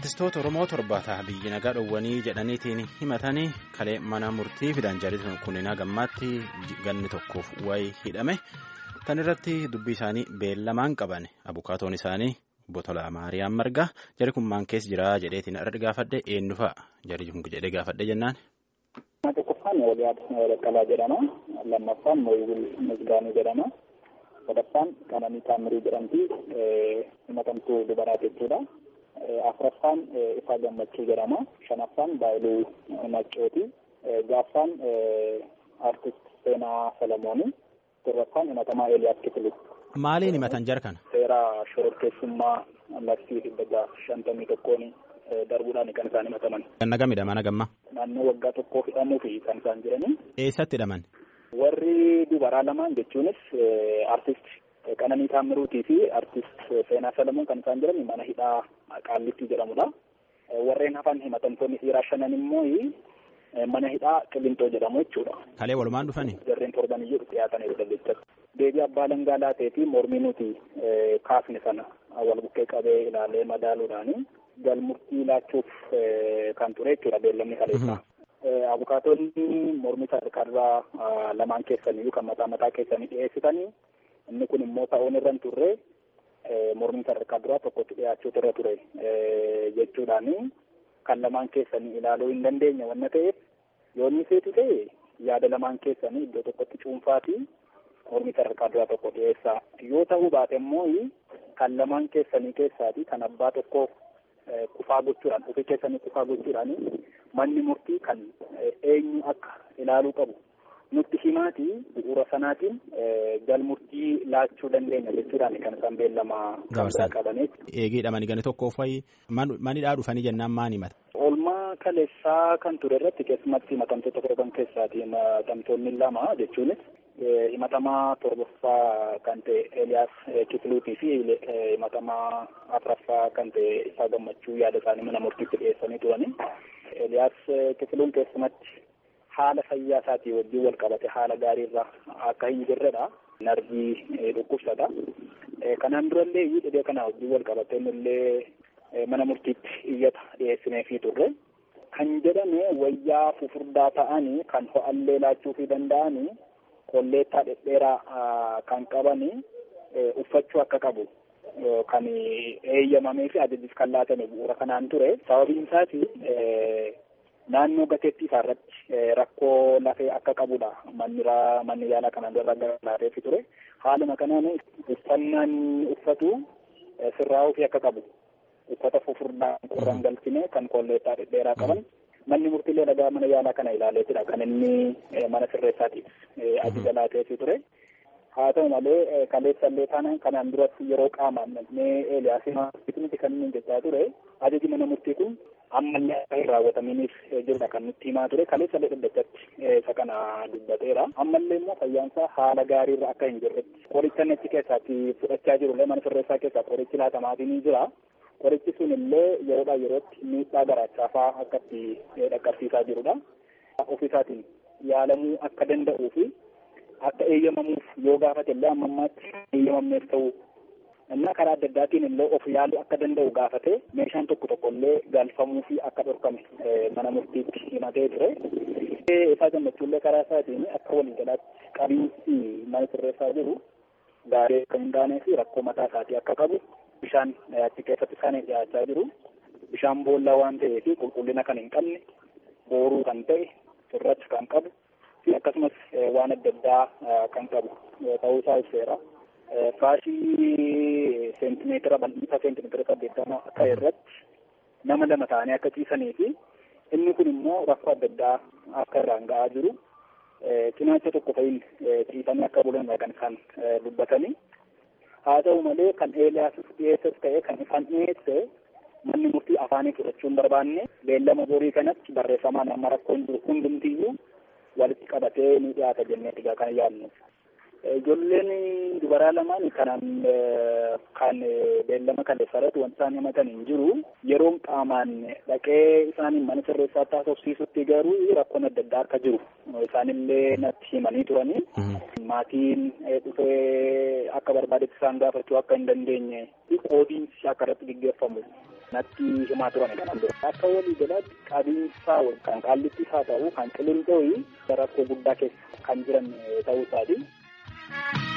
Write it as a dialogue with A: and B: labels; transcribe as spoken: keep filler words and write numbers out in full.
A: Artistoota Oromoo torbaataa biyyi nagaa dhowwanii jedhaniitiin himatanii kalee mana murtii fidan jaalitan kunniin gammaatti ganni tokkoof wayi hidhame tan irratti dubbii isaanii beellamaan qaban abukaatoon isaanii Botola Maariyaam Margaa jari kun maan keessa jira jedheetiin irra gaafadhe eenyu fa'a jari kun jedhee gaafadhe jennaan.
B: Tokkoffaan waliyaad Baqqalaa jedhama. Lammaffaan Mooyibul Misgaanuu jedhama. Sadaffaan Qananii Taammirii jedhamti himatamtuu dubaraa jechuudha. Afuraffaan Ifaa Gammachuu jedhama. Shanaffaan Baayiluu Maccooti. Jaaffaan Artist Seenaa Salamooni. Torbaffaan himatamaa Eeliyaas Kifiluu.
A: Maaliin himatan jar kana?
B: Seera shororkeessummaa labsii dhibba shantamii tokkoon darbuudhaan kan isaan himataman.
A: Ganna gamidha mana gamma?
B: Naannoo waggaa tokkoo hidhamuu fi kan isaan jiranii.
A: Eessatti hidhaman?
B: Warri dubaraa lamaan jechuunis artist Qananii Taammiruutii fi artist Seenaa Salamoon kan isaan jiran mana hidhaa Qaallittii jedhamudha. Warreen hafan himatamtoonni dhiiraa shanan immoo mana hidhaa Qilintoo jedhamu jechuudha.
A: Kalee walumaan dhufani?
B: Jarreen torban iyyuu dhiyaatanii dalleechatti. Deebii abbaa langaa laatee fi mormii nuti kaafne sana wal bukkee qabee ilaalee madaaluudhaani galmurtii laachuuf kan ture jechuudha beellamni kaleessaa. Abukaatonni mormii sadarkaa lamaan keessaniyyuu kan mataa mataa keessanii dhiyeessitanii inni kun immoo ta'uun irra hin turre mormii sadarkaa duraa tokkotti dhiyaachuutu irra ture jechuudhaani kan lamaan keessanii ilaaluu hin dandeenye wanna ta'eef yoo inni seetu ta'e yaada lamaan keessanii iddoo tokkotti cuunfaatii mormii sadarkaa duraa tokko dhiyeessaa yoo ta'uu baate immoo kan lamaan keessanii keessaatii kan abbaa tokkoof kufaa gochuudhaan ofii keessanii kufaa gochuudhaan manni murtii kan eenyu akka ilaaluu qabu nutti himaatii bu'uura sanaatiin galmurtii laachuu dandeenya jechuudhaan kan isaan beellamaa qabanii.
A: Eegiidhamanii gani tokkoof wayi manidhaa dhufanii jennaan maan himata?
B: Oolmaa kaleessaa kan ture irratti keessumatti himatamtoota torban keessaati himatamtoonni lama jechuunis himatamaa torbaffaa kan ta'e Eeliyaas Kifiluutii fi himatamaa afuraffaa kan ta'e Ifaa Gammachuu yaada isaanii mana murtiitti dhiyeessanii turani. Eeliyaas Kifiluun keessumatti haala fayyaa isaatii wajjin wal qabate haala gaariirra akka hin jirredha. Narbii dhukkubsata. Kanaan durallee dhibee kana wajjin wal qabate illee mana murtiitti iyyata dhiyeessineefii turre. Kan jedhame wayyaa fufurdaa ta'anii kan ho'allee laachuufii danda'anii kolleettaa dhedheeraa kan qabanii uffachuu akka qabu kan eeyyamamee fi ajajis kan laatame bu'uura kanaan ture. Sababiin isaati naannoo gateettii isaa irratti rakkoo lafee akka qabudha. Manni yaalaa kanaan dura laateefi ture. Haaluma kanaan uffannaan uffatu sirraa'uu fi akka qabu uffata fufurdaa qorraan galchine kan kolleettaa dhedheeraa qaban. Manni murtiilee dhagaa mana yaalaa kana ilaaleetidha kan inni mana sirreessaatiif ajaja laateefi ture. Haa ta'u malee kaleessallee taanaan kanaan duratti yeroo qaamaan namni Eeliyaasiin miti kan inni jechaa ture ajaji mana murtii kun ammallee akka hin raawwatamiiniif jirudha kan nutti himaa ture. Kaleessallee dhaddachatti isa kana dubbateera. Ammallee immoo fayyaansaa haala gaariirra akka hin jirretti qoricha nechi keessaatti fudhachaa jirullee mana sirreessaa keessaa qorichi laatamaatii ni jira. Qorichi sun illee yeroodhaa yerootti miidhaa garaachaafaa akka itti dhaqqabsiisaa jirudha. Ofiisaatiin yaalamuu akka danda'uu fi akka eeyyamamuuf yoo gaafate illee amma ammaatti eeyyamamneef ta'uu innaa karaa adda addaatiin illee of yaaluu akka danda'u gaafate meeshaan tokko tokko illee galfamuu fi akka dhorkame mana murtiitti himatee ture. Ifaa Gammachuu illee karaa isaatiin akka waliigalaatti qabiinsi mana sirreessaa jiru gaarii akka hin taanee fi rakkoo mataa isaatii akka qabu. Bishaan achi keessatti isaanii dhiyaachaa jiru. Bishaan boollaa waan ta'eef qulqullina kan hin qabne, booruu kan ta'e, sirracha kan qabu fi akkasumas waan adda addaa kan qabu ta'uu isaa ibseera. Faashii seentimeetira bal'isa seentimeetira saddeettama akka irratti nama lama ta'anii akka ciisanii fi inni kun immoo rakkoo adda addaa akka irraan ga'aa jiru. Cinaacha tokko fa'iin ciisanii akka bulan kan isaan dubbatanii. Haa ta'u malee kan Eeliyaas dhiyeessas ta'e kan isaan dhiyeesse manni murtii afaanii fudhachuu hin barbaanne beellama borii kanatti barreeffamaan amma rakkoon jiru hundumtiyyuu walitti qabatee ni dhiyaata jennee egaa kan yaadnu. Ijoolleen dubaraa lamaan kanaan kan beellama kaleessarratti wanti isaan himatan hin jiru. Yeroon qaamaan dhaqee isaaniin mana sirreessaa taasofsiisutti garuu rakkoon adda addaa akka jiru isaanillee natti himanii turanii. Maatiin dhufee akka barbaadetti isaan gaafachuu akka hin dandeenye qoodiinsi akka irratti gaggeeffamu natti himaa turan kanan dura. Akka walii galaatti qabiinsa kan qaallittis haa ta'u kan qilintooyi rakkoo guddaa keessa kan jiran ta'uu isaati.